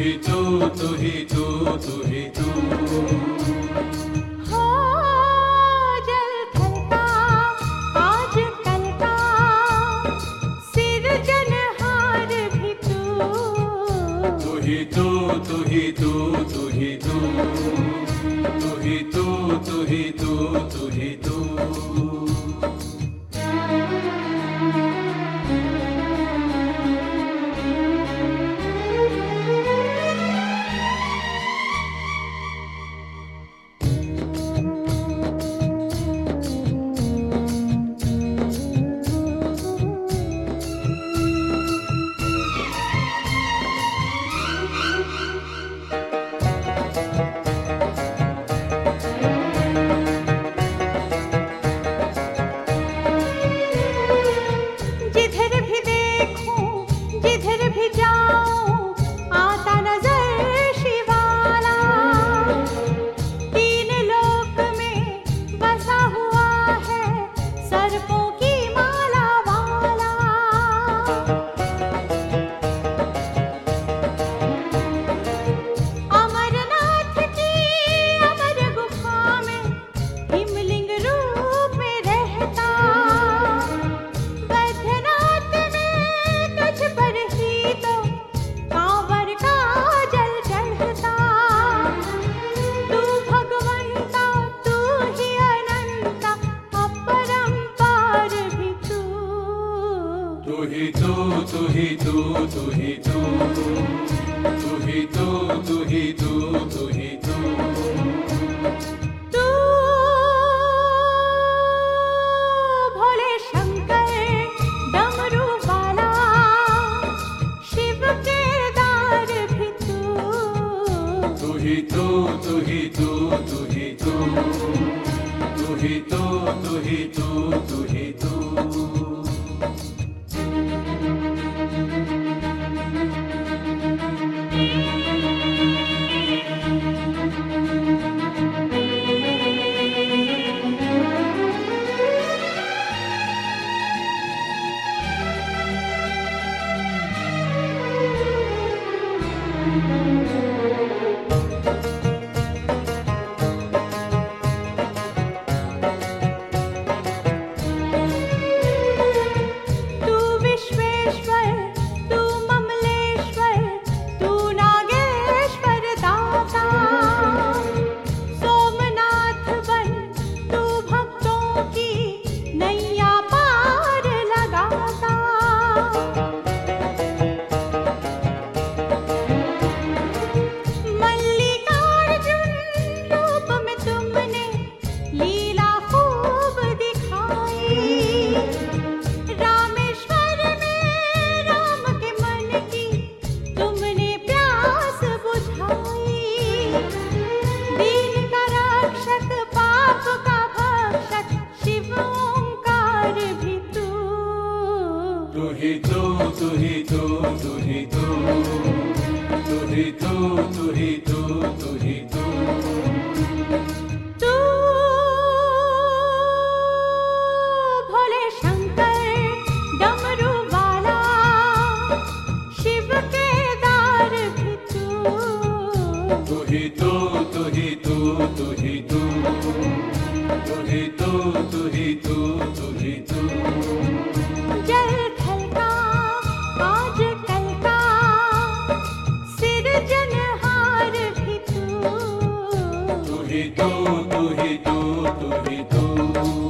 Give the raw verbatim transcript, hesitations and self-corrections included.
ही तू, तू ही तू, तू ही तू। हो जल थल का आज कल का सिरजनहार भी तू। तू ही तू, तू ही तू, तू ही तू। तू ही तू, तू ही तू, तू ही तू। जिधर भी देखूं जिधर भी जाऊं आता नजर शिवाला। तीन लोक में बसा हुआ है सर्पों की माला वाला। अमरनाथ की अमर गुफा में हिमलिंग रूप में रहता। बैद्यनाथ में तुझ पर ही तो कांवर का जल चढ़ता। तू भगवंता तू ही अनंता अपरंपार भी तू। तू ही तू, तू ही तू, तू ही तू। तू ही तू, तू ही तू, तू ही तू। तू भोले शंकर डमरू वाला शिव के दार भी तू। तू ही तू, तू ही तू, तू ही तू। तू ही तू, तू ही तू, तू ही तू। तू विश्वेश्वर तू ममलेश्वर तू नागेश्वर दाता। सोमनाथ बन तू भक्तों की नैया पार लगाता। मल्लिकार्जुन रूप में तुमने लीला खूब दिखाई। रामेश्वर में राम के मन की तुमने प्यास बुझाई। दीन का रक्षक पाप का भक्षक शिव ओंकार भी तू। तू ही तू, तू ही तू, तू ही तू। तू ही तू, तू ही तू, तू ही तू। तू भोले शंकर डमरू वाला शिव के दार भी तू। तू ही तू, तू ही तू, तू ही तू। तू ही तू, तू ही तू, तू ही तू। जल थल का आज कल का सिरजनहार भी तू। तू ही तू, तू ही तू, तू ही तू।